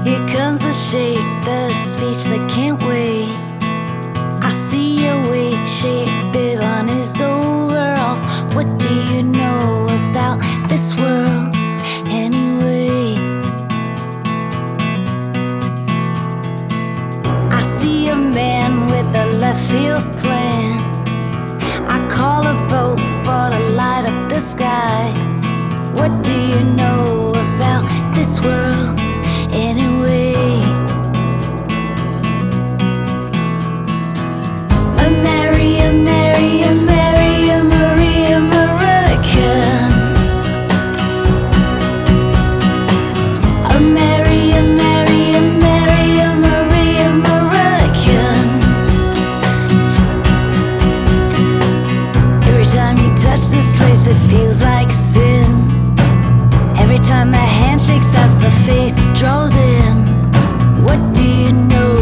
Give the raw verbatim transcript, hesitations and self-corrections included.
Here comes the shape, the speech that can't wait. I see your weight, shape, bib on his overalls. What do you know about this world anyway? I see a man with a left field plan. I call a vote for to light up the sky. What do you know about this world anyway? A Mary, a Mary, a Mary, a Maria, American. A Mary, a Mary, a Mary, a Maria, American. Every time you touch this place, it feels like sin. Every time the handshake starts, the face draws in. What do you know